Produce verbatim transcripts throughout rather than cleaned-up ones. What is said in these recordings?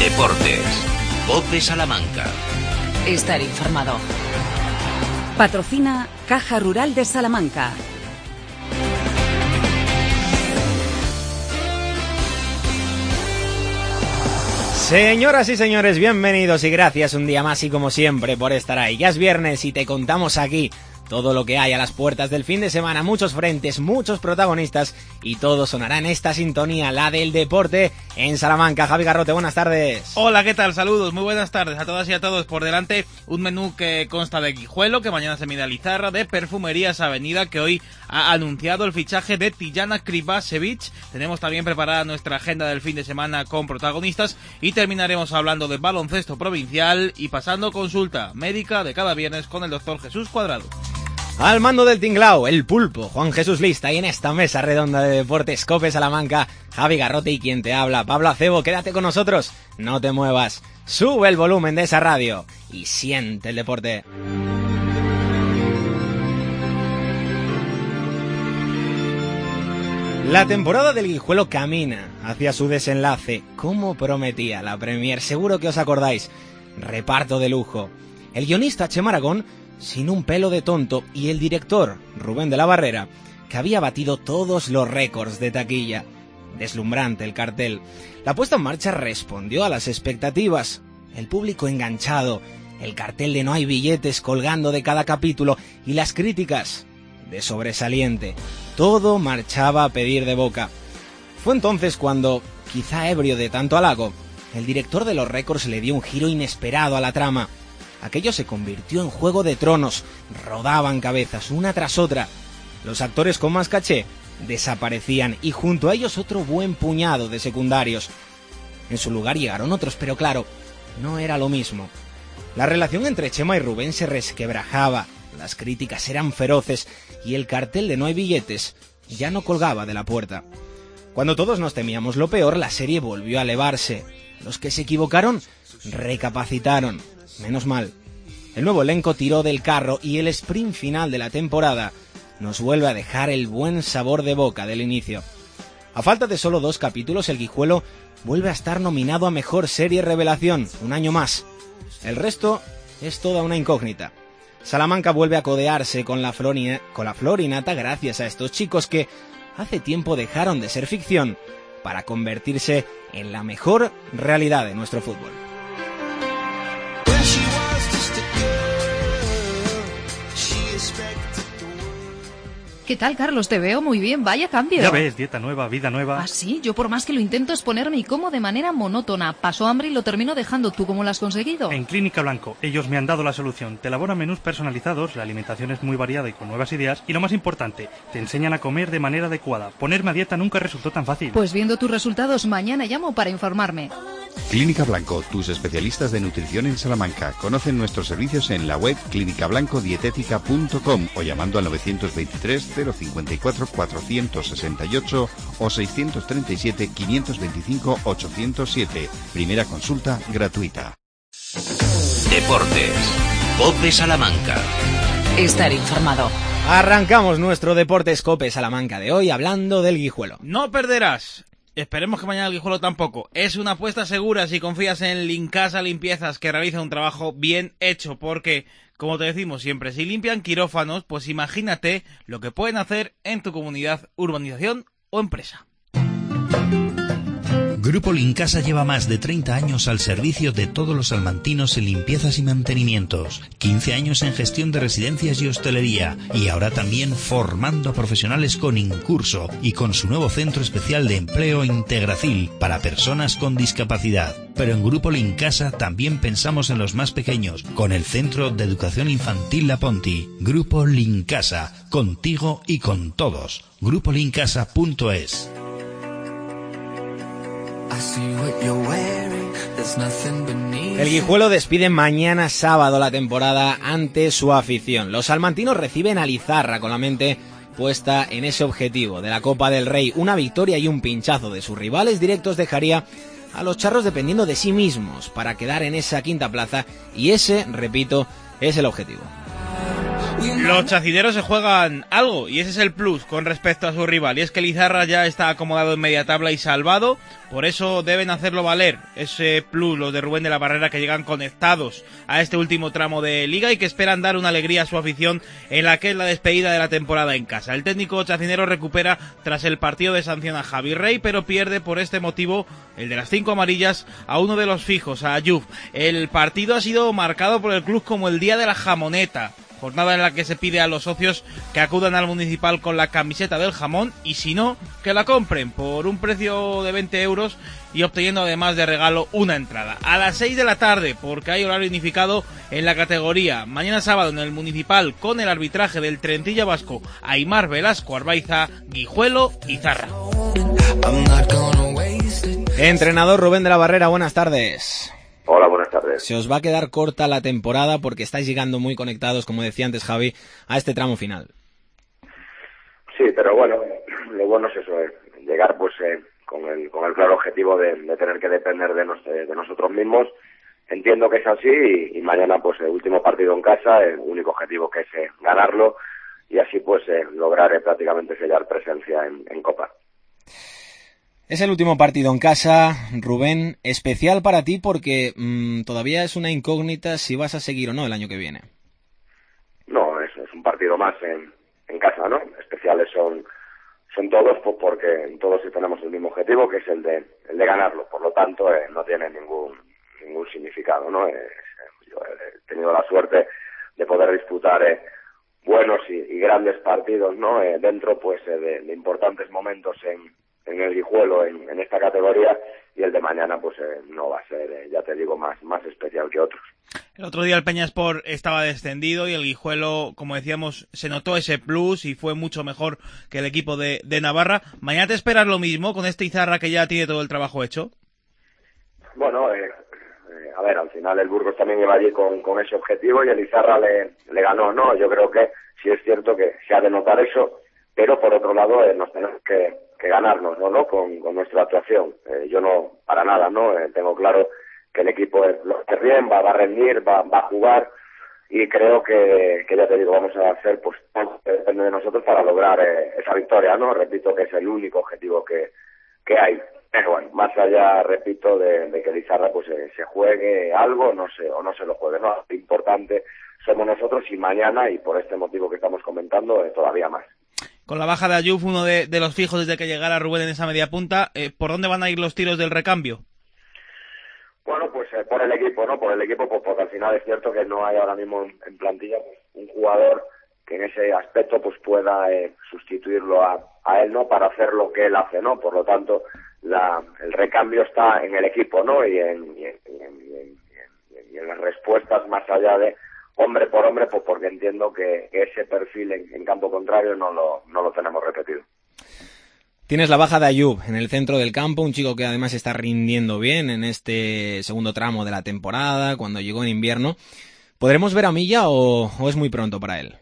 Deportes. COPE Salamanca. Estar informado. Patrocina Caja Rural de Salamanca. Señoras y señores, bienvenidos y gracias un día más y como siempre por estar ahí. Ya es viernes y te contamos aquí todo lo que hay a las puertas del fin de semana, muchos frentes, muchos protagonistas y todo sonará en esta sintonía, la del deporte en Salamanca. Javi Garrote, buenas tardes. Hola, ¿qué tal? Saludos, muy buenas tardes a todas y a todos. Por delante un menú que consta de Guijuelo, que mañana se mide a Lizarra, de Perfumerías Avenida, que hoy ha anunciado el fichaje de Tijana Krivacevic. Tenemos también preparada nuestra agenda del fin de semana con protagonistas y terminaremos hablando de baloncesto provincial y pasando consulta médica de cada viernes con el doctor Jesús Cuadrado. Al mando del tinglao, el pulpo, Juan Jesús Lista, y en esta mesa redonda de deportes COPE Salamanca, Javi Garrote y quien te habla, Pablo Acebo. Quédate con nosotros, no te muevas, sube el volumen de esa radio y siente el deporte. La temporada del Guijuelo camina hacia su desenlace, como prometía la Premier, seguro que os acordáis. Reparto de lujo. El guionista Chema Aragón sin un pelo de tonto, y el director, Rubén de la Barrera, que había batido todos los récords de taquilla. Deslumbrante el cartel. La puesta en marcha respondió a las expectativas. El público enganchado, el cartel de no hay billetes colgando de cada capítulo, y las críticas de sobresaliente. Todo marchaba a pedir de boca. Fue entonces cuando, quizá ebrio de tanto halago, el director de los récords le dio un giro inesperado a la trama. Aquello se convirtió en Juego de Tronos, rodaban cabezas una tras otra. Los actores con más caché desaparecían y junto a ellos otro buen puñado de secundarios. En su lugar llegaron otros, pero claro, no era lo mismo. La relación entre Chema y Rubén se resquebrajaba, las críticas eran feroces y el cartel de no hay billetes ya no colgaba de la puerta. Cuando todos nos temíamos lo peor, la serie volvió a elevarse. Los que se equivocaron recapacitaron. Menos mal. El nuevo elenco tiró del carro y el sprint final de la temporada nos vuelve a dejar el buen sabor de boca del inicio. A falta de solo dos capítulos, el Guijuelo vuelve a estar nominado a Mejor Serie Revelación, un año más. El resto es toda una incógnita. Salamanca vuelve a codearse con la flor y, con la flor y nata gracias a estos chicos que hace tiempo dejaron de ser ficción para convertirse en la mejor realidad de nuestro fútbol. ¿Qué tal, Carlos? Te veo muy bien, vaya cambio. Ya ves, dieta nueva, vida nueva. ¿Ah, sí? Yo por más que lo intento es ponerme y como de manera monótona. Paso hambre y lo termino dejando. ¿Tú cómo lo has conseguido? En Clínica Blanco. Ellos me han dado la solución. Te elaboran menús personalizados, la alimentación es muy variada y con nuevas ideas. Y lo más importante, te enseñan a comer de manera adecuada. Ponerme a dieta nunca resultó tan fácil. Pues viendo tus resultados, mañana llamo para informarme. Clínica Blanco, tus especialistas de nutrición en Salamanca. Conocen nuestros servicios en la web clínica blanco dietética punto com o llamando al novecientos veintitrés cero cincuenta y cuatro cuatrocientos sesenta y ocho o seiscientos treinta y siete quinientos veinticinco ochocientos siete. Primera consulta gratuita. Deportes. COPE Salamanca. Estar informado. Arrancamos nuestro Deportes COPE Salamanca de hoy hablando del Guijuelo. No perderás. Esperemos que mañana el Guijuelo tampoco. Es una apuesta segura si confías en Lincasa Limpiezas, que realiza un trabajo bien hecho, porque, como te decimos siempre, si limpian quirófanos, pues imagínate lo que pueden hacer en tu comunidad, urbanización o empresa. Grupo Lincasa lleva más de treinta años al servicio de todos los salmantinos en limpiezas y mantenimientos, quince años en gestión de residencias y hostelería, y ahora también formando a profesionales con Incurso y con su nuevo centro especial de empleo Integracil para personas con discapacidad. Pero en Grupo Lincasa también pensamos en los más pequeños, con el Centro de Educación Infantil La Ponti. Grupo Lincasa, contigo y con todos. grupo lincasa punto es. El Guijuelo despide mañana sábado la temporada ante su afición. Los salmantinos reciben a Lizarra con la mente puesta en ese objetivo de la Copa del Rey. Una victoria y un pinchazo de sus rivales directos dejaría a los charros dependiendo de sí mismos para quedar en esa quinta plaza y ese, repito, es el objetivo. Los chacineros se juegan algo y ese es el plus con respecto a su rival, y es que Lizarra ya está acomodado en media tabla y salvado, por eso deben hacerlo valer ese plus los de Rubén de la Barrera, que llegan conectados a este último tramo de liga y que esperan dar una alegría a su afición en la que es la despedida de la temporada en casa. El técnico chacinero recupera tras el partido de sanción a Javi Rey, pero pierde por este motivo, el de las cinco amarillas, a uno de los fijos, a Ayub. El partido ha sido marcado por el club como el día de la jamoneta, jornada en la que se pide a los socios que acudan al municipal con la camiseta del jamón y, si no, que la compren por un precio de veinte euros y obteniendo además de regalo una entrada. A las seis de la tarde, porque hay horario unificado en la categoría. Mañana sábado en el municipal, con el arbitraje del Trentilla Vasco, Aimar Velasco Arbaiza, Guijuelo y Zarra. Entrenador Rubén de la Barrera, buenas tardes. Hola, buenas tardes. Se os va a quedar corta la temporada porque estáis llegando muy conectados, como decía antes Javi, a este tramo final. Sí, pero bueno, lo bueno es eso, eh, llegar pues eh, con el con el claro objetivo de, de tener que depender de, nos, de nosotros mismos. Entiendo que es así y, y mañana pues el último partido en casa, el único objetivo que es eh, ganarlo y así pues eh, lograr eh, prácticamente sellar presencia en, en Copa. Es el último partido en casa, Rubén, especial para ti porque mmm, todavía es una incógnita si vas a seguir o no el año que viene. No, es, es un partido más en, en casa, ¿no? Especiales son son todos pues porque todos tenemos el mismo objetivo, que es el de el de ganarlo. Por lo tanto, eh, no tiene ningún ningún significado, ¿no? Eh, yo he tenido la suerte de poder disputar eh, buenos y, y grandes partidos, ¿no? Eh, dentro pues eh, de, de importantes momentos en en el Guijuelo, en, en esta categoría, y el de mañana pues eh, no va a ser, eh, ya te digo, más más especial que otros. El otro día el Peñasport estaba descendido y el Guijuelo, como decíamos, se notó ese plus y fue mucho mejor que el equipo de, de Navarra. ¿Mañana te esperas lo mismo con este Izarra que ya tiene todo el trabajo hecho? Bueno, eh, eh, a ver, al final el Burgos también iba allí con, con ese objetivo y el Izarra le, le ganó, ¿no? Yo creo que sí es cierto que se ha de notar eso, pero por otro lado eh, nos tenemos que que ganarnos, ¿no? ¿no? Con, con nuestra actuación. Eh, yo no, para nada, ¿no? Eh, tengo claro que el equipo eh, lo hace bien, va, va a rendir, va, va a jugar y creo que, que ya te digo, vamos a hacer, pues, depende de nosotros para lograr eh, esa victoria, ¿no? Repito que es el único objetivo que, que hay. Pero bueno, más allá, repito, de, de que Lizarra pues eh, se juegue algo, no sé, o no se lo juegue, ¿no? Lo importante somos nosotros y mañana, y por este motivo que estamos comentando, eh, todavía más. Con la baja de Ayuf, uno de, de los fijos desde que llegara Rubén en esa media punta, eh, ¿por dónde van a ir los tiros del recambio? Bueno, pues eh, por el equipo, ¿no? Por el equipo, pues porque al final es cierto que no hay ahora mismo en, en plantilla pues, un jugador que en ese aspecto pues pueda eh, sustituirlo a, a él, ¿no? Para hacer lo que él hace, ¿no? Por lo tanto, la, el recambio está en el equipo, ¿no? Y en, y en, y en, y en, y en, y en las respuestas más allá de hombre por hombre, pues porque entiendo que ese perfil en, en campo contrario no lo, no lo tenemos repetido. Tienes la baja de Ayub en el centro del campo, un chico que además está rindiendo bien en este segundo tramo de la temporada, cuando llegó en invierno. ¿Podremos ver a Milla o, o es muy pronto para él?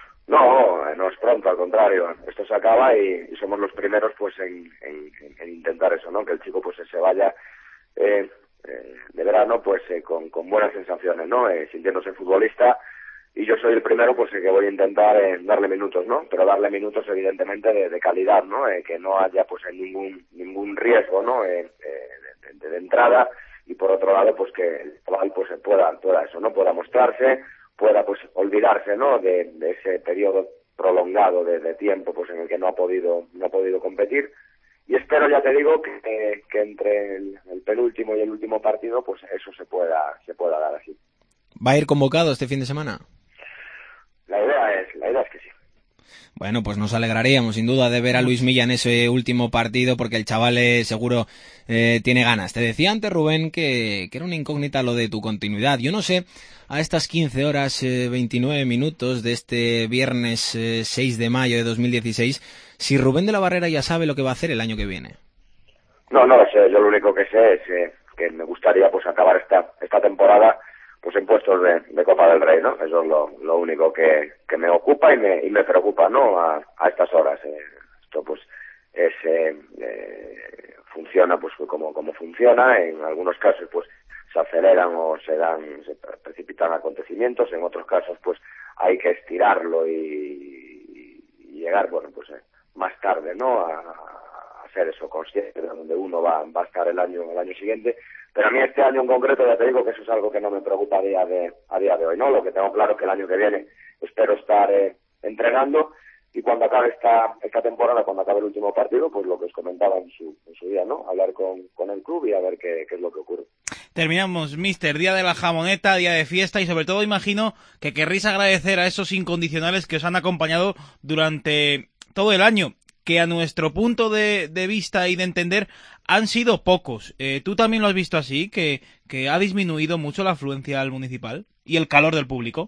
No, no es pronto, al contrario. Esto se acaba y, y somos los primeros pues en, en, en intentar eso, ¿no? Que el chico pues se vaya eh, eh, de verano pues eh, con, con buenas sensaciones, ¿no? Eh, sintiéndose futbolista, y yo soy el primero pues eh, que voy a intentar eh, darle minutos, ¿no? Pero darle minutos evidentemente de, de calidad, ¿no? Eh, que no haya pues ningún ningún riesgo, ¿no? Eh, eh, de, de entrada, y por otro lado pues que el chaval pues pueda, pueda eso, ¿no? Pueda mostrarse, pueda pues olvidarse, ¿no? De, de ese periodo prolongado de, de tiempo pues en el que no ha podido no ha podido competir. Y espero, ya te digo, que, eh, que entre el, el penúltimo y el último partido, pues eso se pueda se pueda dar así. ¿Va a ir convocado este fin de semana? La idea es, la idea es que sí. Bueno, pues nos alegraríamos sin duda de ver a Luis Milla en ese último partido, porque el chaval eh, seguro eh, tiene ganas. Te decía antes, Rubén, que, que era una incógnita lo de tu continuidad. Yo no sé, a estas quince horas eh, veintinueve minutos de este viernes eh, seis de mayo de dos mil dieciséis, si Rubén de la Barrera ya sabe lo que va a hacer el año que viene. No, no, sé, yo lo único que sé es eh, que me gustaría pues acabar esta esta temporada pues en puestos de, de Copa del Rey, ¿no? Eso es lo, lo único que, que me ocupa y me, y me preocupa, ¿no? A, a estas horas. Eh, esto pues es eh, eh, funciona pues como como funciona. En algunos casos pues se aceleran o se dan, se precipitan acontecimientos, en otros casos pues hay que estirarlo y, y llegar, bueno, pues eh, más tarde, ¿no?, a, a ser eso, consciente de donde uno va, va a estar el año, el año siguiente. Pero a mí este año en concreto, ya te digo que eso es algo que no me preocupa a día de, a día de hoy, ¿no? Lo que tengo claro es que el año que viene espero estar eh, entrenando, y cuando acabe esta esta temporada, cuando acabe el último partido, pues lo que os comentaba en su, en su día, ¿no? Hablar con, con el club y a ver qué, qué es lo que ocurre. Terminamos, mister, día de la jamoneta, día de fiesta, y sobre todo imagino que querréis agradecer a esos incondicionales que os han acompañado durante todo el año, que a nuestro punto de, de vista y de entender han sido pocos. Eh, ¿Tú también lo has visto así, que, que ha disminuido mucho la afluencia al municipal y el calor del público?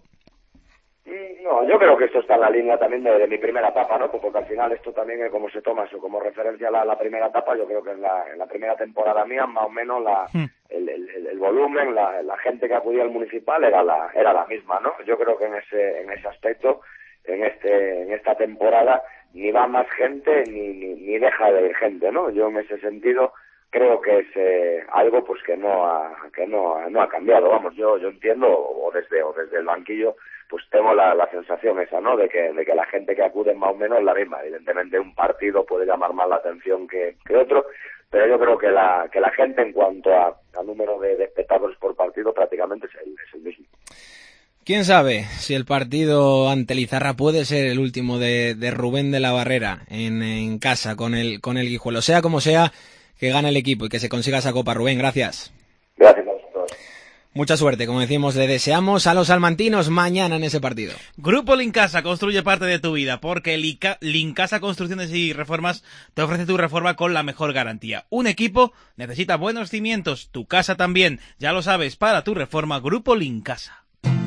No, yo creo que esto está en la línea también de, de mi primera etapa, ¿no? Porque al final esto también es como se toma eso como referencia a la, la primera etapa. Yo creo que en la, en la primera temporada mía, más o menos, la, hmm. el, el, el volumen, la, la gente que acudía al municipal era la, era la misma, ¿no? Yo creo que en ese, en ese aspecto, en este, en esta temporada, ni va más gente ni, ni, ni deja de ir gente, ¿no? Yo en ese sentido creo que es eh, algo pues que no ha, que no, no ha cambiado. Vamos, yo, yo entiendo, o desde, o desde el banquillo, pues tengo la, la sensación esa, ¿no?, de que, de que la gente que acude más o menos es la misma. Evidentemente un partido puede llamar más la atención que, que otro, pero yo creo que la, que la gente en cuanto a, a número de, de espectadores por partido prácticamente es el, es el mismo. ¿Quién sabe si el partido ante Lizarra puede ser el último de, de Rubén de la Barrera en, en casa con el, con el Guijuelo? Sea como sea, que gane el equipo y que se consiga esa copa. Rubén, gracias. Gracias a vosotros. Mucha suerte, como decimos, le deseamos a los salmantinos mañana en ese partido. Grupo Lincasa construye parte de tu vida, porque Lincasa Construcciones y Reformas te ofrece tu reforma con la mejor garantía. Un equipo necesita buenos cimientos, tu casa también. Ya lo sabes, para tu reforma, Grupo Lincasa.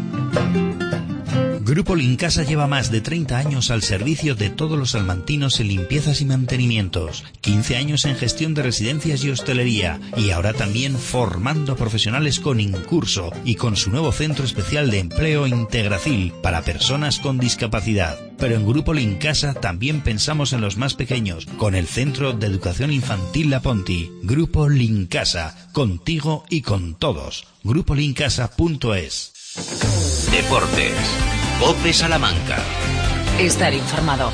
Grupo Lincasa lleva más de treinta años al servicio de todos los salmantinos en limpiezas y mantenimientos, quince años en gestión de residencias y hostelería, y ahora también formando profesionales con Incurso y con su nuevo centro especial de empleo Integracil para personas con discapacidad. Pero en Grupo Lincasa también pensamos en los más pequeños, con el Centro de Educación Infantil La Ponti. Grupo Lincasa, contigo y con todos. grupo lincasa punto es. Deportes. COPE Salamanca. Estar informado.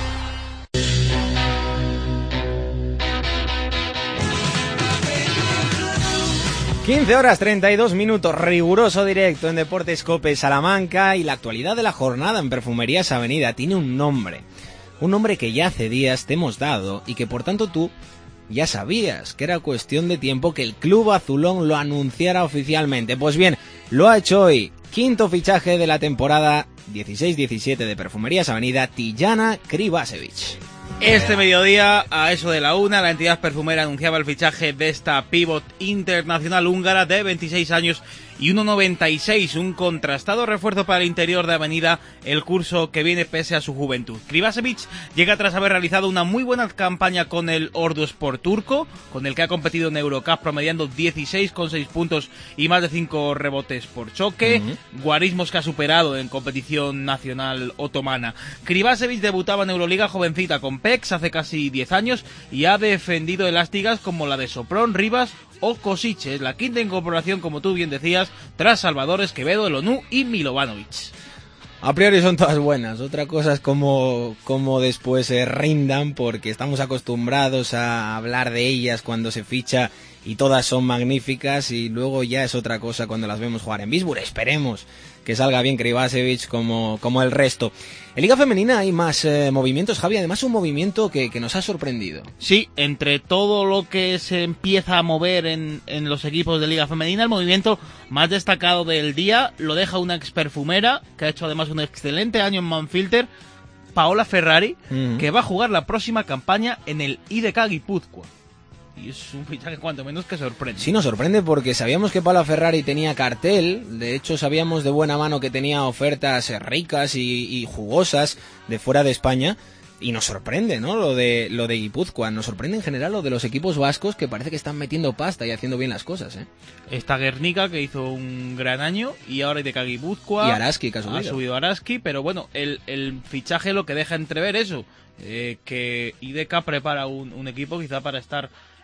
quince horas treinta y dos minutos, riguroso directo en Deportes COPE Salamanca, y la actualidad de la jornada en Perfumerías Avenida tiene un nombre. Un nombre que ya hace días te hemos dado y que por tanto tú ya sabías que era cuestión de tiempo que el club azulón lo anunciara oficialmente. Pues bien, lo ha hecho hoy. Quinto fichaje de la temporada dieciséis diecisiete de Perfumerías Avenida, Tijana Krivacevic. Este mediodía, a eso de la una, la entidad perfumera anunciaba el fichaje de esta pívot internacional húngara de veintiséis años y uno noventa y seis, un contrastado refuerzo para el interior de Avenida el curso que viene pese a su juventud. Krivacevic llega tras haber realizado una muy buena campaña con el Orduspor turco, con el que ha competido en Eurocup promediando dieciséis coma seis puntos y más de cinco rebotes por choque, uh-huh. guarismos que ha superado en competición nacional otomana. Krivacevic debutaba en Euroliga jovencita con P E X hace casi diez años y ha defendido elásticas como la de Sopron, Rivas o Kosice, la quinta incorporación, como tú bien decías, tras Salvador Esquevedo, Elonú y Milovanovic. A priori son todas buenas, otra cosa es cómo, cómo después se rindan, porque estamos acostumbrados a hablar de ellas cuando se ficha y todas son magníficas, y luego ya es otra cosa cuando las vemos jugar en Bisburg. Esperemos que salga bien Krivacevic como, como el resto. En Liga Femenina hay más eh, movimientos, Javi, además un movimiento que, que nos ha sorprendido. Sí, entre todo lo que se empieza a mover en, en los equipos de Liga Femenina, el movimiento más destacado del día lo deja una experfumera, que ha hecho además un excelente año en Manfilter, Paola Ferrari, uh-huh. que va a jugar la próxima campaña en el I D K Guipúzcoa. Y es un fichaje cuanto menos que sorprende. Sí, nos sorprende porque sabíamos que Paola Ferrari tenía cartel, de hecho sabíamos de buena mano que tenía ofertas ricas y, y jugosas de fuera de España, y nos sorprende, ¿no? Lo de lo de Guipúzcoa, nos sorprende en general lo de los equipos vascos, que parece que están metiendo pasta y haciendo bien las cosas, ¿eh? Está Guernica, que hizo un gran año, y ahora I D K Guipúzcoa. Y Araski, que ha subido. Ha subido Araski, pero bueno, el, el fichaje lo que deja entrever eso, eh, que I D K prepara un, un equipo quizá para estar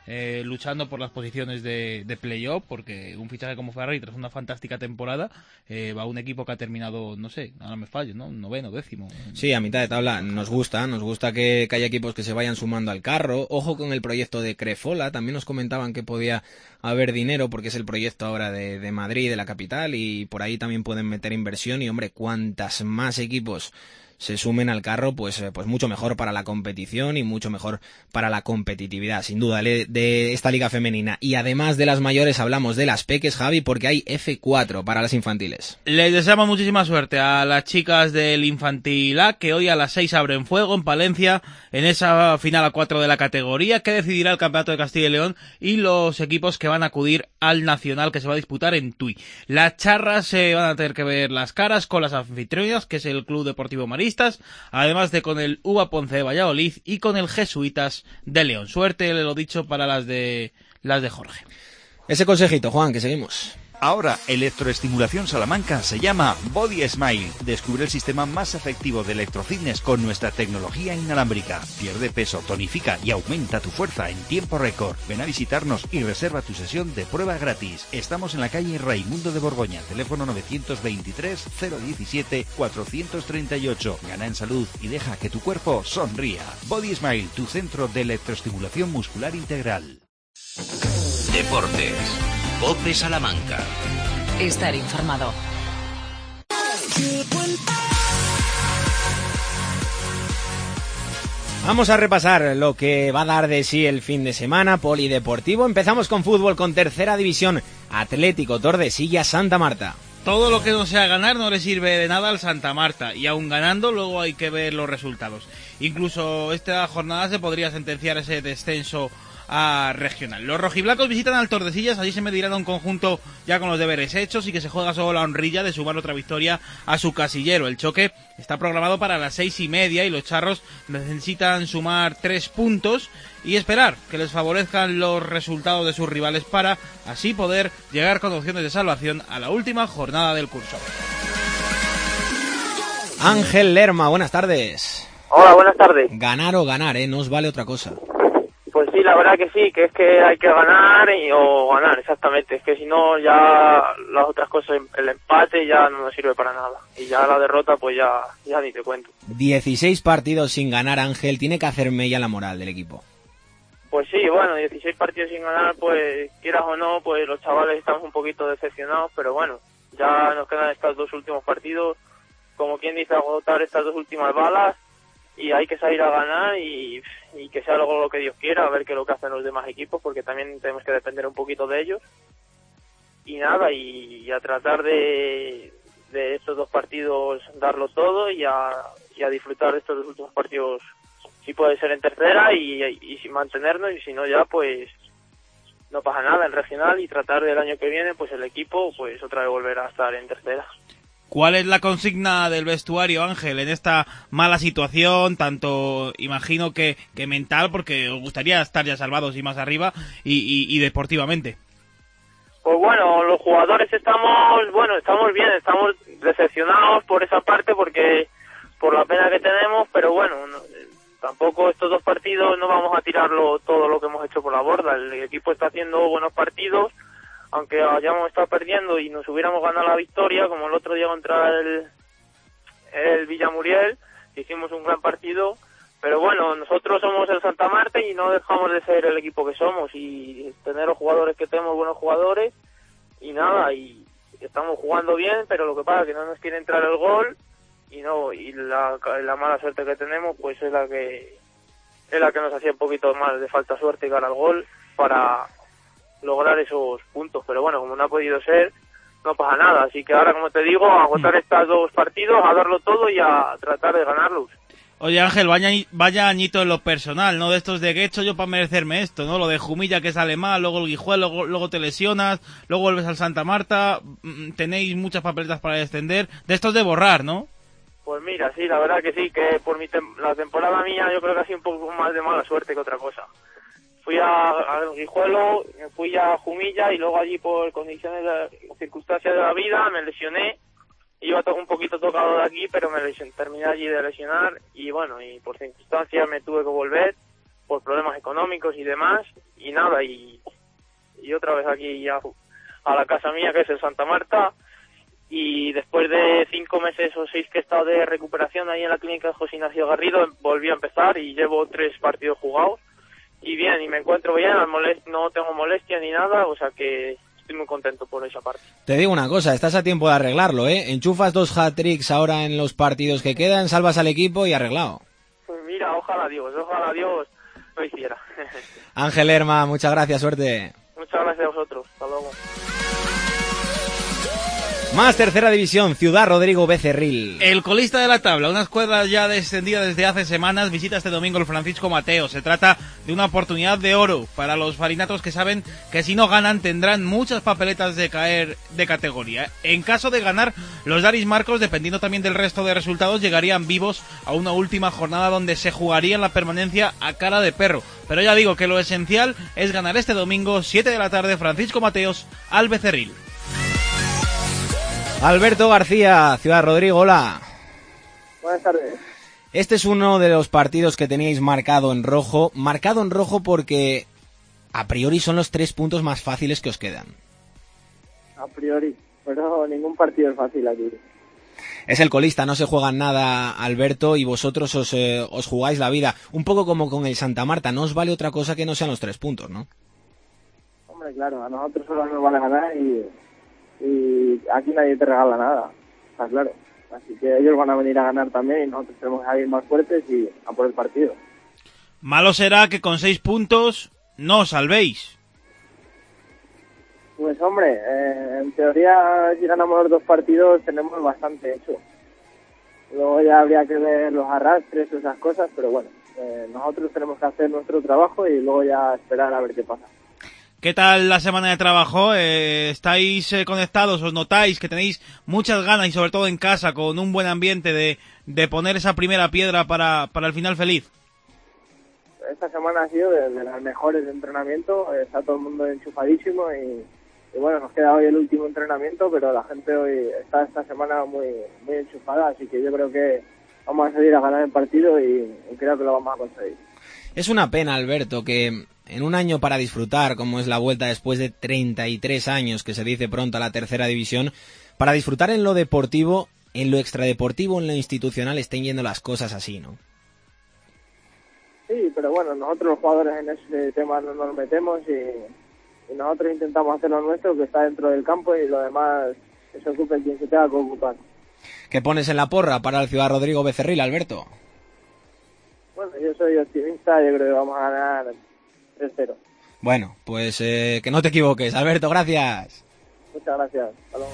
eh, luchando por las posiciones de, de playoff, porque un fichaje como Ferrari tras una fantástica temporada eh, va a un equipo que ha terminado, no sé, ahora me fallo, ¿no? Noveno, décimo. Sí, a mitad de tabla. Nos gusta, nos gusta que, que haya equipos que se vayan sumando al carro. Ojo con el proyecto de Crefola, también nos comentaban que podía haber dinero porque es el proyecto ahora de, de Madrid, de la capital, y por ahí también pueden meter inversión. Y hombre, cuantas más equipos se sumen al carro, pues, pues mucho mejor para la competición y mucho mejor para la competitividad, sin duda, de esta liga femenina. Y además de las mayores hablamos de las peques, Javi, porque hay efe cuatro para las infantiles. Les deseamos muchísima suerte a las chicas del Infantil A, que hoy a las seis abren fuego en Palencia, en esa final a cuatro de la categoría, que decidirá el Campeonato de Castilla y León y los equipos que van a acudir al Nacional, que se va a disputar en Tui. Las charras se van a tener que ver las caras con las anfitrionas, que es el Club Deportivo Maristas, además de con el U B A Ponce de Valladolid y con el Jesuitas de León. Suerte, le lo dicho, para las de las de Jorge. Ese consejito, Juan, que seguimos. Ahora, Electroestimulación Salamanca se llama Body Smile. Descubre el sistema más efectivo de electrofitness con nuestra tecnología inalámbrica. Pierde peso, tonifica y aumenta tu fuerza en tiempo récord. Ven a visitarnos y reserva tu sesión de prueba gratis. Estamos en la calle Raimundo de Borgoña, teléfono novecientos veintitrés cero diecisiete cuatrocientos treinta y ocho. Gana en salud y deja que tu cuerpo sonría. Body Smile, tu centro de electroestimulación muscular integral. Deportes. COPE Salamanca. Estar informado. Vamos a repasar lo que va a dar de sí el fin de semana polideportivo. Empezamos con fútbol, con tercera división. Atlético Tordesillas Santa Marta. Todo lo que no sea ganar no le sirve de nada al Santa Marta, y aún ganando luego hay que ver los resultados. Incluso esta jornada se podría sentenciar ese descenso a regional. Los rojiblancos visitan al Tordesillas, allí se medirán a un conjunto ya con los deberes hechos y que se juega solo la honrilla de sumar otra victoria a su casillero. El choque está programado para las seis y media y los charros necesitan sumar tres puntos y esperar que les favorezcan los resultados de sus rivales para así poder llegar con opciones de salvación a la última jornada del curso. Ángel Lerma, buenas tardes. Hola, buenas tardes. Ganar o ganar, ¿eh? No os vale otra cosa. Pues sí, la verdad que sí, que es que hay que ganar y, o ganar, exactamente. Es que si no, ya las otras cosas, el empate ya no nos sirve para nada. Y ya la derrota, pues ya, ya ni te cuento. dieciséis partidos sin ganar, Ángel, tiene que hacer mella la moral del equipo. Pues sí, bueno, dieciséis partidos sin ganar, pues quieras o no, pues los chavales estamos un poquito decepcionados, pero bueno, ya nos quedan estos dos últimos partidos, como quien dice, agotar estas dos últimas balas. Y hay que salir a ganar y, y que sea luego lo que Dios quiera, a ver qué es lo que hacen los demás equipos, porque también tenemos que depender un poquito de ellos. Y nada, y, y a tratar de, de estos dos partidos darlo todo y a, y a disfrutar de estos dos últimos partidos, si puede ser en tercera y, y, y sin mantenernos, y si no ya pues no pasa nada en regional, y tratar del año que viene pues el equipo pues otra vez volver a estar en tercera. ¿Cuál es la consigna del vestuario, Ángel, en esta mala situación, tanto imagino que, que mental, porque os gustaría estar ya salvados y más arriba, y, y, y deportivamente? Pues bueno, los jugadores estamos, bueno, estamos bien, estamos decepcionados por esa parte, porque por la pena que tenemos, pero bueno, no, tampoco estos dos partidos no vamos a tirarlo todo lo que hemos hecho por la borda. El equipo está haciendo buenos partidos, aunque hayamos estado perdiendo y nos hubiéramos ganado la victoria, como el otro día contra el, el Villamuriel, hicimos un gran partido, pero bueno, nosotros somos el Santa Marta y no dejamos de ser el equipo que somos y tener los jugadores que tenemos, buenos jugadores, y nada, y estamos jugando bien, pero lo que pasa es que no nos quiere entrar el gol, y no, y la, la mala suerte que tenemos pues es la que es la que nos hacía un poquito más de falta suerte cara al gol para lograr esos puntos, pero bueno, como no ha podido ser, no pasa nada, así que ahora, como te digo, a agotar estos dos partidos, a darlo todo y a tratar de ganarlos. Oye, Ángel, vaya, vaya añito en lo personal, ¿no? De estos de que he hecho yo para merecerme esto, ¿no? Lo de Jumilla que sale mal, luego el Guijuelo, luego, luego te lesionas, luego vuelves al Santa Marta, tenéis muchas papeletas para descender, de estos de borrar, ¿no? Pues mira, sí, la verdad que sí, que por mi tem- la temporada mía yo creo que ha sido un poco más de mala suerte que otra cosa. Fui a, a Guijuelo, fui a Jumilla y luego allí por condiciones, de, circunstancias de la vida me lesioné. Iba to- un poquito tocado de aquí, pero me lesioné, terminé allí de lesionar y bueno, y por circunstancias me tuve que volver por problemas económicos y demás, y nada, y, y otra vez aquí a, a la casa mía, que es el Santa Marta, y después de cinco meses o seis que he estado de recuperación ahí en la clínica de José Ignacio Garrido, volví a empezar y llevo tres partidos jugados, y bien, y me encuentro bien, no tengo molestia ni nada, o sea que estoy muy contento por esa parte. Te digo una cosa, estás a tiempo de arreglarlo, ¿eh? Enchufas dos hat-tricks ahora en los partidos que quedan, salvas al equipo y arreglado. Pues mira, ojalá Dios, ojalá Dios lo hiciera. Ángel Herma, muchas gracias, suerte. Muchas gracias a vosotros, hasta luego. Más tercera división, Ciudad Rodrigo Becerril. El colista de la tabla, una escuadra ya descendida desde hace semanas, visita este domingo el Francisco Mateo. Se trata de una oportunidad de oro para los farinatos, que saben que si no ganan tendrán muchas papeletas de caer de categoría. En caso de ganar, los Daris Marcos, dependiendo también del resto de resultados, llegarían vivos a una última jornada donde se jugaría la permanencia a cara de perro. Pero ya digo que lo esencial es ganar este domingo, siete de la tarde, Francisco Mateos al Becerril. Alberto García, Ciudad Rodrigo, hola. Buenas tardes. Este es uno de los partidos que teníais marcado en rojo, marcado en rojo porque a priori son los tres puntos más fáciles que os quedan. A priori, pero ningún partido es fácil aquí. Es el colista, no se juega nada, Alberto, y vosotros os, eh, os jugáis la vida. Un poco como con el Santa Marta, no os vale otra cosa que no sean los tres puntos, ¿no? Hombre, claro, a nosotros solo nos van a ganar y... y aquí nadie te regala nada, está claro. Así que ellos van a venir a ganar también y nosotros tenemos que ir más fuertes y a por el partido. Malo será que con seis puntos no os salvéis. Pues hombre, eh, en teoría si ganamos los dos partidos tenemos bastante hecho. Luego ya habría que ver los arrastres, esas cosas, pero bueno, eh, nosotros tenemos que hacer nuestro trabajo y luego ya esperar a ver qué pasa. ¿Qué tal la semana de trabajo? Eh, ¿Estáis eh, conectados? ¿Os notáis que tenéis muchas ganas y sobre todo en casa, con un buen ambiente de, de poner esa primera piedra para, para el final feliz? Esta semana ha sido de, de las mejores de entrenamiento, está todo el mundo enchufadísimo y, y bueno, nos queda hoy el último entrenamiento, pero la gente hoy está esta semana muy, muy enchufada, así que yo creo que vamos a salir a ganar el partido y, y creo que lo vamos a conseguir. Es una pena, Alberto, que en un año para disfrutar, como es la vuelta después de treinta y tres años, que se dice pronto a la tercera división, para disfrutar en lo deportivo, en lo extradeportivo, en lo institucional, estén yendo las cosas así, ¿no? Sí, pero bueno, nosotros los jugadores en ese tema no nos metemos y, y nosotros intentamos hacer lo nuestro, que está dentro del campo, y lo demás que se ocupe quien se tenga que ocupar. ¿Qué pones en la porra para el Ciudad Rodrigo Becerril, Alberto? Bueno, yo soy optimista, yo creo que vamos a ganar tres cero. Bueno, pues eh, que no te equivoques. Alberto, gracias. Muchas gracias. Hasta luego.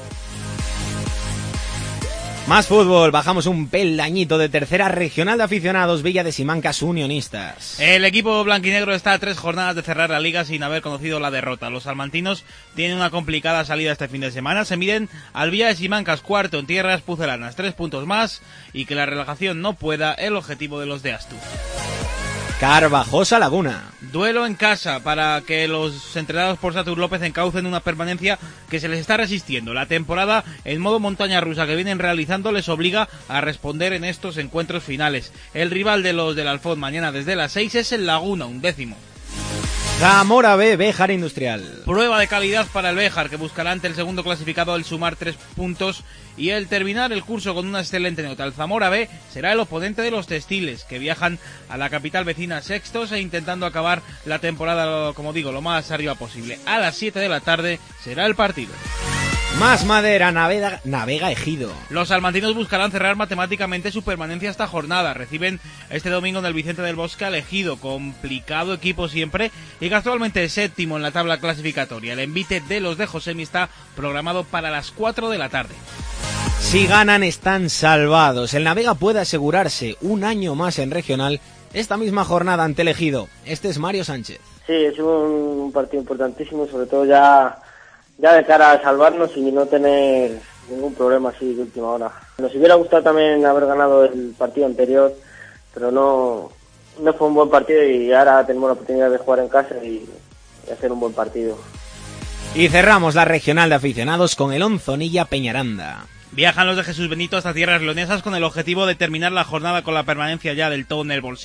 Más fútbol, bajamos un peldañito de tercera regional de aficionados, Villa de Simancas Unionistas. El equipo blanquinegro está a tres jornadas de cerrar la liga sin haber conocido la derrota. Los salmantinos tienen una complicada salida este fin de semana. Se miden al Villa de Simancas, cuarto en tierras pucelanas, tres puntos más, y que la relajación no pueda el objetivo de los de Astu. Carvajosa Laguna. Duelo en casa para que los entrenados por Satur López encaucen una permanencia que se les está resistiendo. La temporada en modo montaña rusa que vienen realizando les obliga a responder en estos encuentros finales. El rival de los del Alfón mañana desde las seis es el Laguna, un décimo. Zamora B, Béjar Industrial. Prueba de calidad para el Béjar, que buscará ante el segundo clasificado el sumar tres puntos y el terminar el curso con una excelente nota. El Zamora B será el oponente de los textiles, que viajan a la capital vecina sextos e intentando acabar la temporada, como digo, lo más arriba posible. A las siete de la tarde será el partido. Más madera, navega, navega Ejido. Los salmantinos buscarán cerrar matemáticamente su permanencia esta jornada. Reciben este domingo en el Vicente del Bosque al Ejido, complicado equipo siempre, y que actualmente séptimo en la tabla clasificatoria. El envite de los de Josemi está programado para las cuatro de la tarde. Si ganan están salvados. El Navega puede asegurarse un año más en regional esta misma jornada ante el Ejido. Este es Mario Sánchez. Sí, es un partido importantísimo, sobre todo ya... ya de cara a salvarnos y no tener ningún problema así de última hora. Nos hubiera gustado también haber ganado el partido anterior, pero no, no fue un buen partido y ahora tenemos la oportunidad de jugar en casa y, y hacer un buen partido. Y cerramos la regional de aficionados con el Onzonilla Peñaranda. Viajan los de Jesús Benito hasta tierras leonesas con el objetivo de terminar la jornada con la permanencia ya del todo en el bolsillo.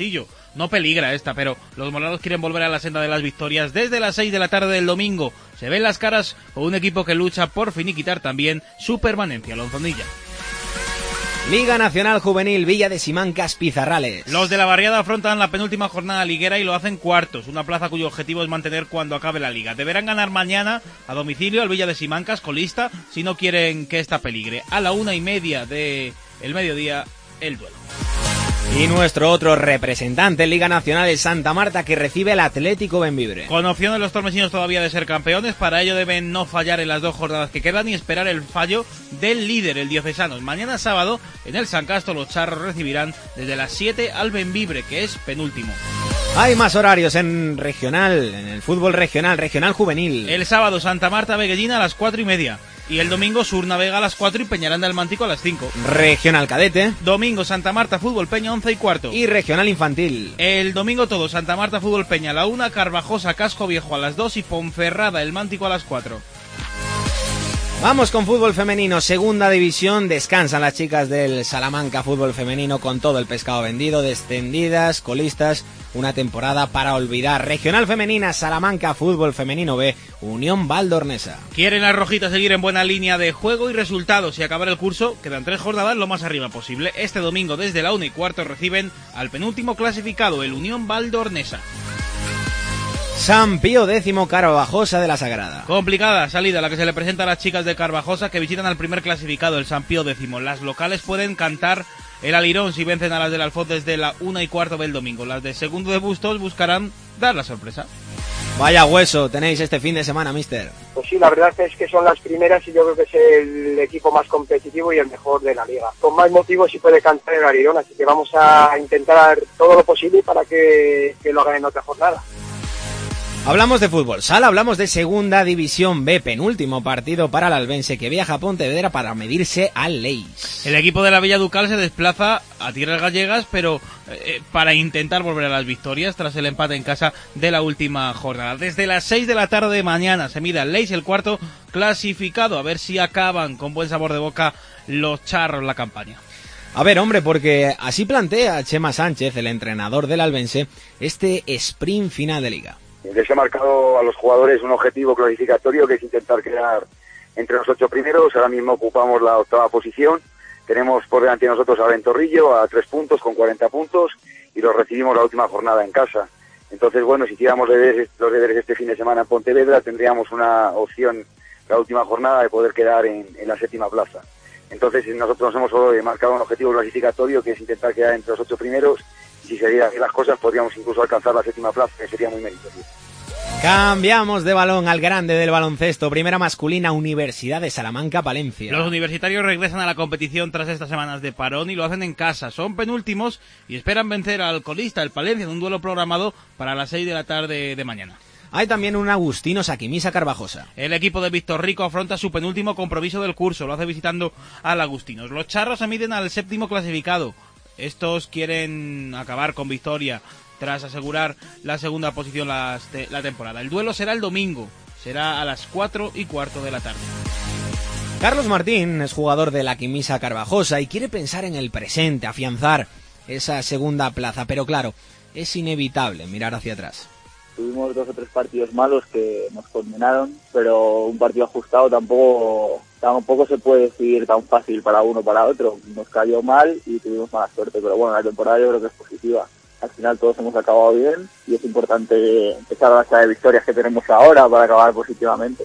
no peligra esta, pero los morados quieren volver a la senda de las victorias. Desde las seis de la tarde del domingo se ven las caras con un equipo que lucha por finiquitar también su permanencia, Lonzonilla. Liga Nacional Juvenil, Villa de Simancas, Pizarrales. Los de la barriada afrontan la penúltima jornada liguera y lo hacen cuartos, una plaza cuyo objetivo es mantener cuando acabe la liga. Deberán ganar mañana a domicilio al Villa de Simancas, colista, si no quieren que esta peligre. A la una y media del mediodía, el duelo. Y nuestro otro representante en Liga Nacional es Santa Marta, que recibe al Atlético Bembibre. Con opción de los tormesinos todavía de ser campeones, para ello deben no fallar en las dos jornadas que quedan y esperar el fallo del líder, el Diocesanos. Mañana sábado, en el San Casto, los charros recibirán desde las siete al Bembibre, que es penúltimo. Hay más horarios en regional, en el fútbol regional, regional juvenil. El sábado, Santa Marta Veguellina a las cuatro y media. Y el domingo, Surnavega a las cuatro y Peñaranda del Mántico a las cinco. Regional cadete. Domingo, Santa Marta Fútbol Peña once y cuarto. Y regional infantil. El domingo todo, Santa Marta Fútbol Peña a la una, Carvajosa Casco Viejo a las dos y Ponferrada el Mántico a las cuatro. Vamos con fútbol femenino, segunda división. Descansan las chicas del Salamanca Fútbol Femenino con todo el pescado vendido, descendidas, colistas, una temporada para olvidar. Regional femenina, Salamanca Fútbol Femenino B, Unión Valdornesa. Quieren las rojitas seguir en buena línea de juego y resultados y acabar el curso. Quedan tres jornadas lo más arriba posible. Este domingo desde la una y cuarto reciben al penúltimo clasificado, el Unión Valdornesa. San Pío X, Carvajosa de la Sagrada. Complicada salida la que se le presenta a las chicas de Carvajosa, que visitan al primer clasificado, el San Pío X. Las locales pueden cantar el alirón si vencen a las del Alfoz desde la una y cuarto del domingo. Las de Segundo de Bustos buscarán dar la sorpresa. Vaya hueso tenéis este fin de semana, mister. Pues sí, la verdad es que son las primeras y yo creo que es el equipo más competitivo y el mejor de la liga. Con más motivos sí puede cantar el alirón, así que vamos a intentar todo lo posible para que, que lo hagan en otra jornada. Hablamos de fútbol sala, hablamos de Segunda División B, penúltimo partido para el albense que viaja a Pontevedra para medirse al Leis. El equipo de la Villa Ducal se desplaza a tierras gallegas, pero eh, para intentar volver a las victorias tras el empate en casa de la última jornada. Desde las seis de la tarde de mañana se mide al Leis, el cuarto clasificado, a ver si acaban con buen sabor de boca los charros la campaña. A ver, hombre, porque así plantea Chema Sánchez, el entrenador del albense, este sprint final de liga. Les he marcado a los jugadores un objetivo clasificatorio que es intentar quedar entre los ocho primeros. Ahora mismo ocupamos la octava posición. Tenemos por delante de nosotros a Ventorrillo a tres puntos con cuarenta puntos y los recibimos la última jornada en casa. Entonces, bueno, si hiciéramos los deberes, los deberes este fin de semana en Pontevedra, tendríamos una opción la última jornada de poder quedar en, en la séptima plaza. Entonces, nosotros nos hemos marcado un objetivo clasificatorio que es intentar quedar entre los ocho primeros. Si se dieran las cosas, podríamos incluso alcanzar la séptima plaza, que sería muy meritorio. Cambiamos de balón al grande del baloncesto. Primera masculina, Universidad de Salamanca, Palencia. Los universitarios regresan a la competición tras estas semanas de parón y lo hacen en casa. Son penúltimos y esperan vencer al colista, el Palencia, en un duelo programado para las seis de la tarde de mañana. Hay también un Agustino Saquimisa Carvajosa. El equipo de Víctor Rico afronta su penúltimo compromiso del curso. Lo hace visitando al Agustinos. Los charros se miden al séptimo clasificado. Estos quieren acabar con victoria tras asegurar la segunda posición la, la temporada. El duelo será el domingo, será a las cuatro y cuarto de la tarde. Carlos Martín es jugador de la Quimisa Carvajosa y quiere pensar en el presente, afianzar esa segunda plaza, pero claro, es inevitable mirar hacia atrás. Tuvimos dos o tres partidos malos que nos condenaron, pero un partido ajustado tampoco tampoco se puede decidir tan fácil para uno o para otro. Nos cayó mal y tuvimos mala suerte, pero bueno, la temporada yo creo que es positiva. Al final todos hemos acabado bien y es importante empezar a la serie de victorias que tenemos ahora para acabar positivamente.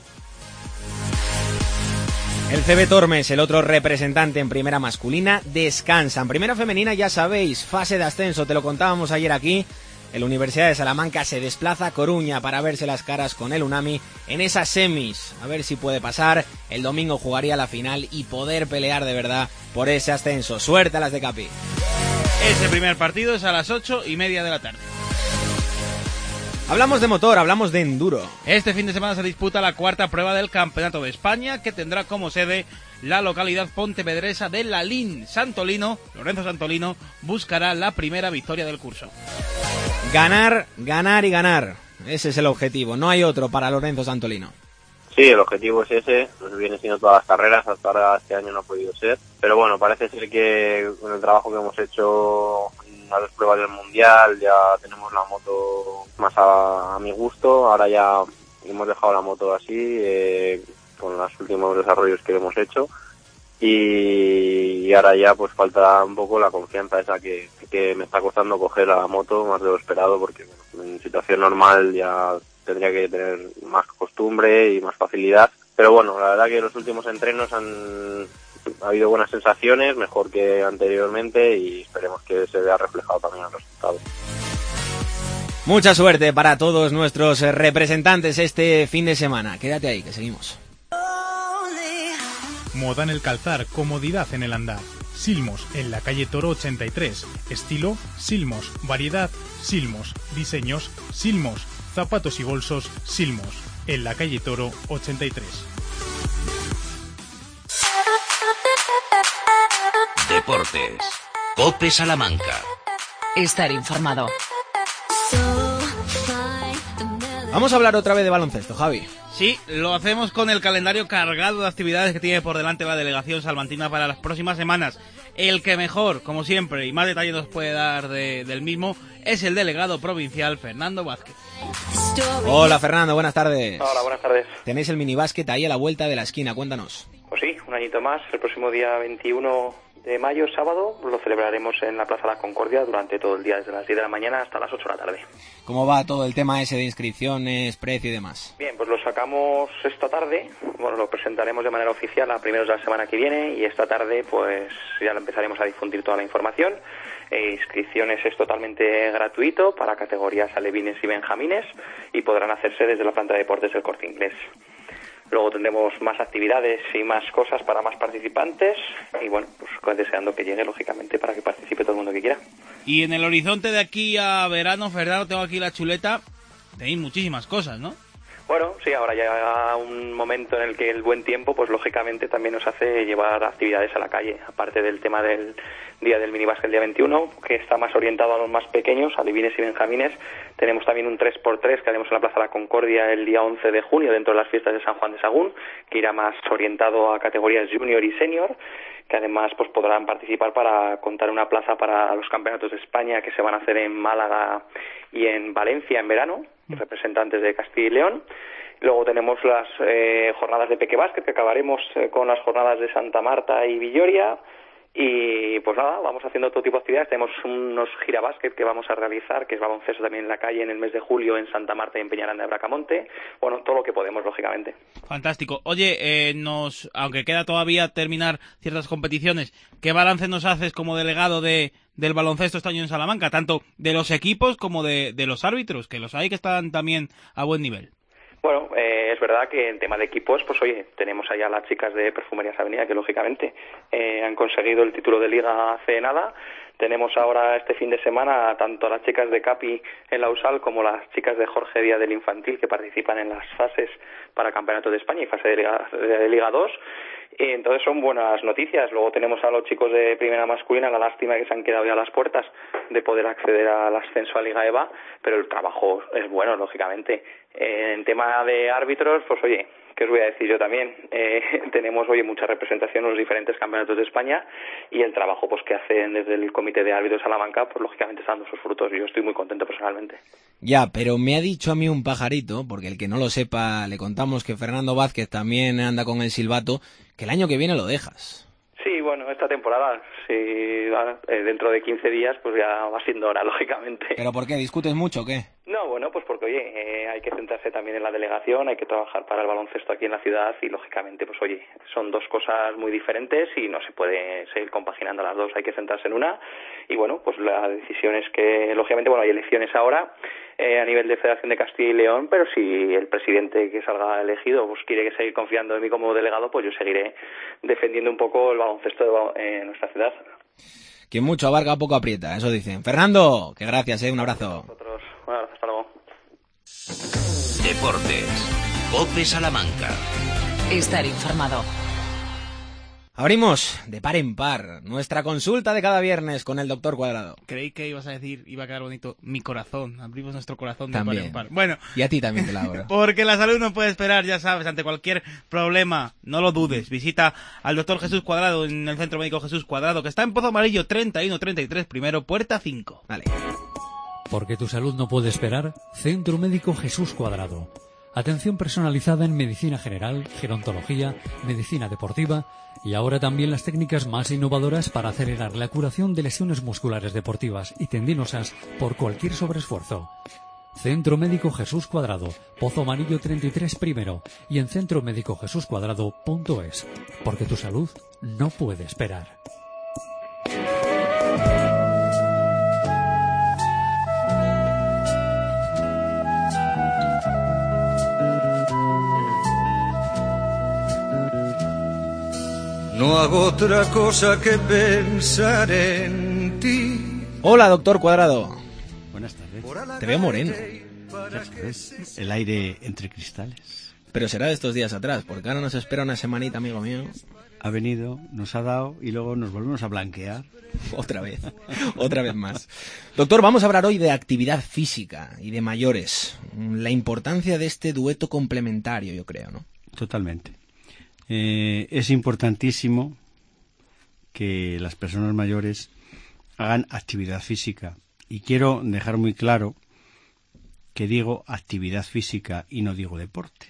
El C B Tormes, el otro representante en primera masculina, descansa. En primera femenina ya sabéis, fase de ascenso, te lo contábamos ayer aquí. El Universidad de Salamanca se desplaza a Coruña para verse las caras con el Unami en esas semis. A ver si puede pasar. El domingo jugaría la final y poder pelear de verdad por ese ascenso. Suerte a las de Capi. Ese primer partido es a las ocho y media de la tarde. Hablamos de motor, hablamos de enduro. Este fin de semana se disputa la cuarta prueba del Campeonato de España, que tendrá como sede la localidad pontevedresa de Lalín. Santolino, Lorenzo Santolino, buscará la primera victoria del curso. Ganar, ganar y ganar. Ese es el objetivo, no hay otro para Lorenzo Santolino. Sí, el objetivo es ese, nos viene siendo todas las carreras, hasta ahora este año no ha podido ser, pero bueno, parece ser que con el trabajo que hemos hecho las dos pruebas del Mundial ya tenemos la moto más a, a mi gusto. Ahora ya hemos dejado la moto así, eh, con los últimos desarrollos que hemos hecho. Y, y ahora ya pues falta un poco la confianza esa que, que me está costando coger a la moto más de lo esperado, porque bueno, en situación normal ya tendría que tener más costumbre y más facilidad. Pero bueno, la verdad que los últimos entrenos han ha habido buenas sensaciones, mejor que anteriormente, y esperemos que se vea reflejado también en los resultados. Mucha suerte para todos nuestros representantes este fin de semana. Quédate ahí, que seguimos. Moda en el calzar, comodidad en el andar. Silmos, en la calle Toro ochenta y tres. Estilo, Silmos. Variedad, Silmos. Diseños, Silmos. Zapatos y bolsos, Silmos. En la calle Toro ochenta y tres. Deportes. COPE Salamanca. Estar informado. Vamos a hablar otra vez de baloncesto, Javi. Sí, lo hacemos con el calendario cargado de actividades que tiene por delante la delegación salmantina para las próximas semanas. El que mejor, como siempre, y más detalle nos puede dar de, del mismo, es el delegado provincial Fernando Vázquez. Hola Fernando, buenas tardes. Hola, buenas tardes. Tenéis el minibásquet ahí a la vuelta de la esquina, cuéntanos. Pues sí, un añito más, el próximo día veintiuno de mayo, sábado, lo celebraremos en la Plaza de la Concordia durante todo el día, desde las diez de la mañana hasta las ocho de la tarde. ¿Cómo va todo el tema ese de inscripciones, precio y demás? Bien, pues lo sacamos esta tarde, bueno, lo presentaremos de manera oficial a primeros de la semana que viene, y esta tarde pues ya empezaremos a difundir toda la información. Eh, inscripciones es totalmente gratuito para categorías alevines y benjamines, y podrán hacerse desde la planta de deportes del Corte Inglés. Luego tendremos más actividades y más cosas para más participantes, y bueno, pues deseando que llegue, lógicamente, para que participe todo el mundo que quiera. Y en el horizonte de aquí a verano, Fernando, tengo aquí la chuleta, tenéis muchísimas cosas, ¿no? Bueno, sí, ahora ya un momento en el que el buen tiempo, pues lógicamente también nos hace llevar actividades a la calle, aparte del tema del día del minibásquet el día veintiuno, que está más orientado a los más pequeños, alevines y benjamines. Tenemos también un tres por tres que haremos en la Plaza de la Concordia el día once de junio, dentro de las fiestas de San Juan de Sagún, que irá más orientado a categorías junior y senior, que además pues podrán participar para contar una plaza para los campeonatos de España que se van a hacer en Málaga y en Valencia en verano, representantes de Castilla y León. Luego tenemos las eh, jornadas de Pequebásquet, que acabaremos eh, con las jornadas de Santa Marta y Villoria. Y pues nada, vamos haciendo todo tipo de actividades. Tenemos unos girabásquet que vamos a realizar, que es baloncesto también en la calle en el mes de julio en Santa Marta y en Peñaranda de Bracamonte. Bueno, todo lo que podemos, lógicamente. Fantástico. Oye, eh, nos, aunque queda todavía terminar ciertas competiciones, ¿qué balance nos haces como delegado de del baloncesto este año en Salamanca? Tanto de los equipos como de, de los árbitros, que los hay que están también a buen nivel. Bueno, eh, es verdad que en tema de equipos, pues oye, tenemos allá a las chicas de Perfumerías Avenida que lógicamente eh, han conseguido el título de liga hace nada. Tenemos ahora este fin de semana tanto a las chicas de Capi en la U S A L como las chicas de Jorge Díaz del Infantil, que participan en las fases para Campeonato de España y fase de Liga, de Liga dos. Y entonces son buenas noticias. Luego tenemos a los chicos de primera masculina, la lástima que se han quedado ya a las puertas de poder acceder al ascenso a Liga E V A, pero el trabajo es bueno, lógicamente. En tema de árbitros, pues oye, ¿qué os voy a decir yo también? Eh, tenemos, oye, mucha representación en los diferentes campeonatos de España, y el trabajo pues que hacen desde el Comité de Árbitros Salamanca, pues lógicamente está dando sus frutos, y yo estoy muy contento personalmente. Ya, pero me ha dicho a mí un pajarito, porque el que no lo sepa, le contamos que Fernando Vázquez también anda con el silbato, que el año que viene lo dejas. Sí, bueno, esta temporada, sí, eh, dentro de quince días, pues ya va siendo hora, lógicamente. ¿Pero por qué? ¿Discutes mucho o qué? No, bueno, pues porque, oye, eh, hay que centrarse también en la delegación, hay que trabajar para el baloncesto aquí en la ciudad, y lógicamente, pues oye, son dos cosas muy diferentes y no se puede seguir compaginando las dos, hay que centrarse en una. Y bueno, pues la decisión es que, lógicamente, bueno, hay elecciones ahora eh, a nivel de Federación de Castilla y León, pero si el presidente que salga elegido pues quiere que seguir confiando en mí como delegado, pues yo seguiré defendiendo un poco el baloncesto de, en nuestra ciudad. Quien mucho abarca, poco aprieta, eso dicen. Fernando, que gracias, eh, un abrazo. Nosotros, un abrazo, hasta luego. Deportes. COPE Salamanca. Estar informado. Abrimos de par en par nuestra consulta de cada viernes con el doctor Cuadrado. Creí que ibas a decir, iba a quedar bonito, mi corazón. Abrimos nuestro corazón de También. par en par. Bueno. Y a ti también te la abro. Porque la salud no puede esperar, ya sabes, ante cualquier problema, no lo dudes. Visita al doctor Jesús Cuadrado en el Centro Médico Jesús Cuadrado, que está en Pozo Amarillo treinta y uno treinta y tres, primero, puerta cinco. Vale. Porque tu salud no puede esperar, Centro Médico Jesús Cuadrado. Atención personalizada en medicina general, gerontología, medicina deportiva y ahora también las técnicas más innovadoras para acelerar la curación de lesiones musculares deportivas y tendinosas por cualquier sobreesfuerzo. Centro Médico Jesús Cuadrado, Pozo Amarillo treinta y tres primero y en centro médico jesús cuadrado punto es. Porque tu salud no puede esperar. No hago otra cosa que pensar en ti. Hola, doctor Cuadrado. Buenas tardes. Te veo moreno. El aire entre cristales. Pero será de estos días atrás, porque ahora nos espera una semanita, amigo mío. Ha venido, nos ha dado y luego nos volvemos a blanquear. Otra vez, otra vez más. Doctor, vamos a hablar hoy de actividad física y de mayores. La importancia de este dueto complementario, yo creo, ¿no? Totalmente. Eh, es importantísimo que las personas mayores hagan actividad física. Y quiero dejar muy claro que digo actividad física y no digo deporte.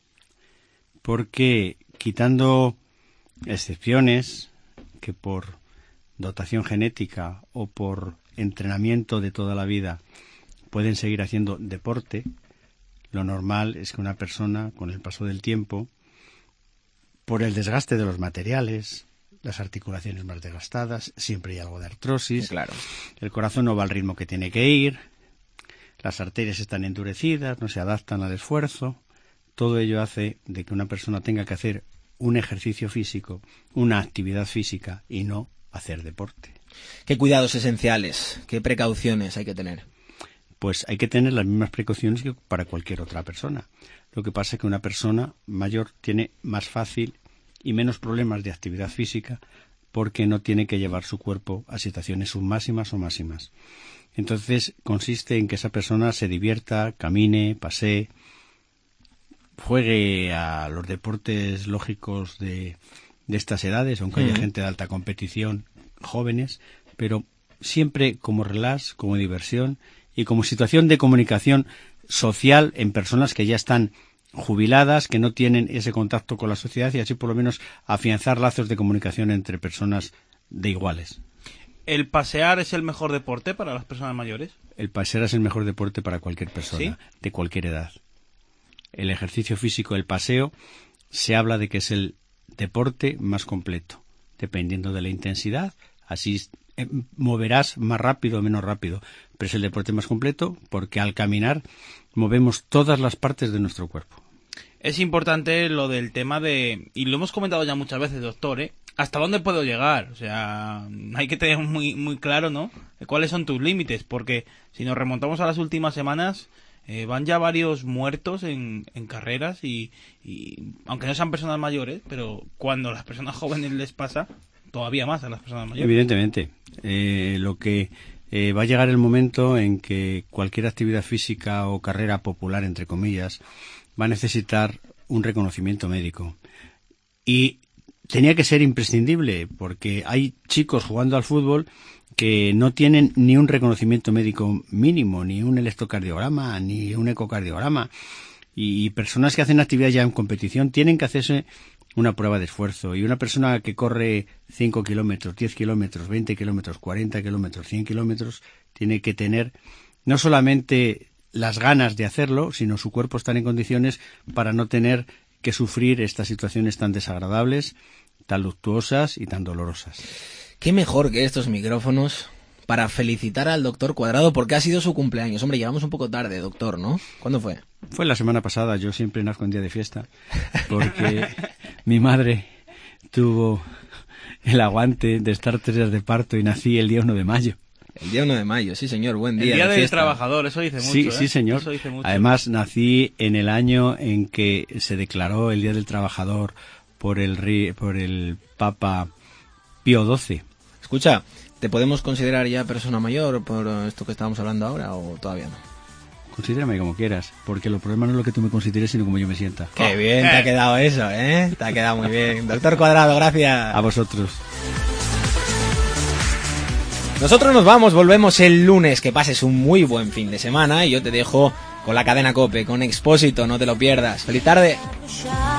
Porque quitando excepciones que por dotación genética o por entrenamiento de toda la vida pueden seguir haciendo deporte, lo normal es que una persona con el paso del tiempo, por el desgaste de los materiales, las articulaciones más desgastadas, siempre hay algo de artrosis, claro. El corazón no va al ritmo que tiene que ir, las arterias están endurecidas, no se adaptan al esfuerzo, todo ello hace de que una persona tenga que hacer un ejercicio físico, una actividad física y no hacer deporte. ¿Qué cuidados esenciales, qué precauciones hay que tener? Pues hay que tener las mismas precauciones que para cualquier otra persona. Lo que pasa es que una persona mayor tiene más fácil y menos problemas de actividad física porque no tiene que llevar su cuerpo a situaciones submáximas o máximas. Entonces consiste en que esa persona se divierta, camine, pasee, juegue a los deportes lógicos de, de estas edades, aunque haya Mm. gente de alta competición, jóvenes, pero siempre como relax, como diversión y como situación de comunicación social en personas que ya están jubiladas, que no tienen ese contacto con la sociedad y así por lo menos afianzar lazos de comunicación entre personas de iguales. ¿El pasear es el mejor deporte para las personas mayores? El pasear es el mejor deporte para cualquier persona, ¿Sí? de cualquier edad. El ejercicio físico, el paseo, se habla de que es el deporte más completo, dependiendo de la intensidad, así eh, moverás más rápido o menos rápido, pero es el deporte más completo porque al caminar movemos todas las partes de nuestro cuerpo. Es importante lo del tema de, y lo hemos comentado ya muchas veces, doctor, ¿eh? ¿Hasta dónde puedo llegar? O sea, hay que tener muy muy claro, ¿no? ¿Cuáles son tus límites? Porque si nos remontamos a las últimas semanas, eh, van ya varios muertos en, en carreras y, y, aunque no sean personas mayores, pero cuando a las personas jóvenes les pasa, todavía más a las personas mayores. Evidentemente. Eh, lo que eh, va a llegar el momento en que cualquier actividad física o carrera popular, entre comillas, va a necesitar un reconocimiento médico. Y tenía que ser imprescindible, porque hay chicos jugando al fútbol que no tienen ni un reconocimiento médico mínimo, ni un electrocardiograma, ni un ecocardiograma. Y, y personas que hacen actividad ya en competición tienen que hacerse una prueba de esfuerzo. Y una persona que corre cinco kilómetros, diez kilómetros, veinte kilómetros, cuarenta kilómetros, cien kilómetros, tiene que tener no solamente las ganas de hacerlo, sino su cuerpo estar en condiciones para no tener que sufrir estas situaciones tan desagradables, tan luctuosas y tan dolorosas. Qué mejor que estos micrófonos para felicitar al doctor Cuadrado porque ha sido su cumpleaños. Hombre, llegamos un poco tarde, doctor, ¿no? ¿Cuándo fue? Fue la semana pasada. Yo siempre nazco en día de fiesta porque mi madre tuvo el aguante de estar tres días de parto y nací el día uno de mayo. El día uno de mayo, sí señor, buen día. El día de del fiesta. trabajador, eso dice mucho. Sí, ¿eh? sí señor. Eso dice mucho. Además nací en el año en que se declaró el Día del Trabajador por el, ri- por el Papa Pío doce. Escucha, ¿te podemos considerar ya persona mayor por esto que estábamos hablando ahora o todavía no? Considérame como quieras, porque el problema no es lo que tú me consideres, sino como yo me sienta. Qué bien te ha quedado eso, ¿eh? Te ha quedado muy bien. Doctor Cuadrado, gracias. A vosotros. Nosotros nos vamos, volvemos el lunes. Que pases un muy buen fin de semana y yo te dejo con la cadena COPE, con Expósito, no te lo pierdas. ¡Feliz tarde!